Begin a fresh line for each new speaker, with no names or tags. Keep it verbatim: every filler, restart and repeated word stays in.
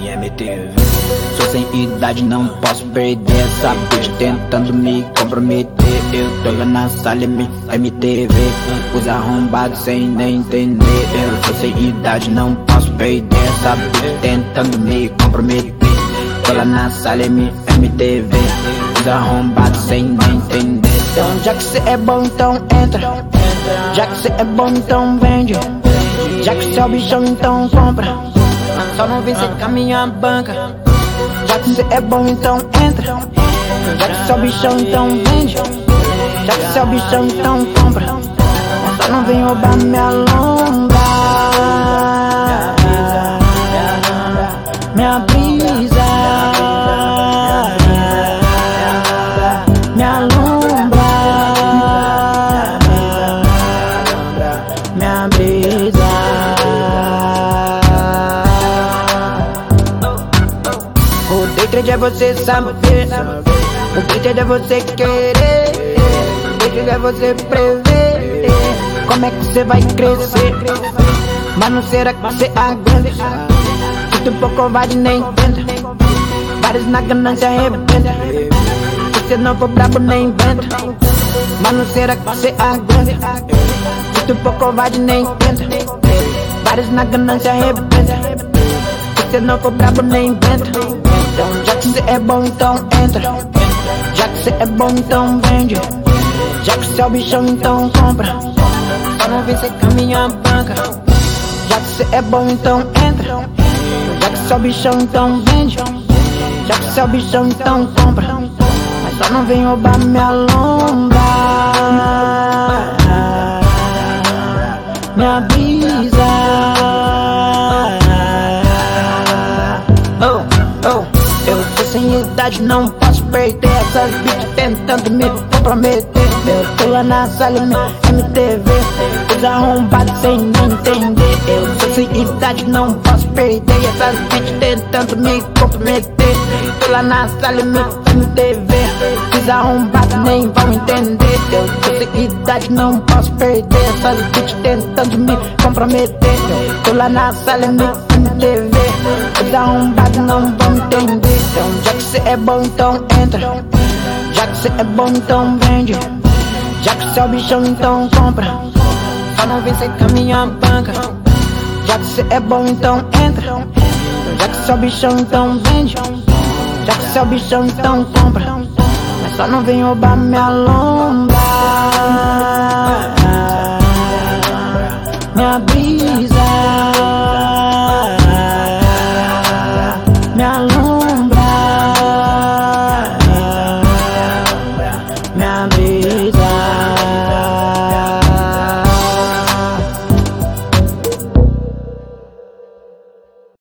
M T V. Sou sem idade, não posso perder essa bitch tentando me comprometer. Eu tô lá na sala M T V, os arrombados sem nem entender. Eu sou sem idade, não posso perder essa bitch tentando me comprometer. Tô lá na sala M T V, os arrombados sem nem entender. Então já que cê é bom, então entra. Já que cê é bom, então vende. Já que cê é o bichão, então compra. Só não vem ser com a minha banca. Já que cê é bom, então entra. Já que cê é o bichão, então vende. Já que cê é o bichão, então compra. Só não vem roubar minha longa, minha brisa, minha lombra, minha brisa. O day trade é você saber, o day trade é você querer, o day trade é você prever como é que você vai crescer. Mas não será que você aguenta? Se tu for covarde nem tenta, vários na ganância arrebenta. Se você não for brabo nem inventa. Mas não será que você aguenta? Se tu for covarde nem tenta, vários na ganância arrebenta. Se você não for brabo nem inventa. Então já que cê é bom, então entra. Já que cê é bom, então vende. Já que cê é o bichão, então compra. Só não vem ser com a minha banca. Já que cê é bom, então entra. Já que cê é o bichão, então vende. Já que cê é o bichão, então compra. Mas só não vem roubar minha longa, minha brisa. Oh, oh. Eu tô sem idade, não posso perder essas bitch tentando me comprometer. Eu tô lá na sala M T V, os arrombados sem nem entender. Eu tô sem idade, não posso perder essas bitch tentando me comprometer. Tô lá na sala M T V, os arrombados nem vão entender. Eu tô sem idade, não posso perder essas bitch tentando me comprometer. Tô lá na sala M T V, os arrombados não vão entender. Então já que cê é bom, então entra. Já que cê é bom, então vende. Já que cê é o bichão, então compra. Só não vem ser com a minha banca. Já que cê é bom, então entra. Já que cê é o bichão, então vende. Já que cê é o bichão, então compra. Mas só não vem roubar minha longa, minha brisa, minha lombra, minha brisa.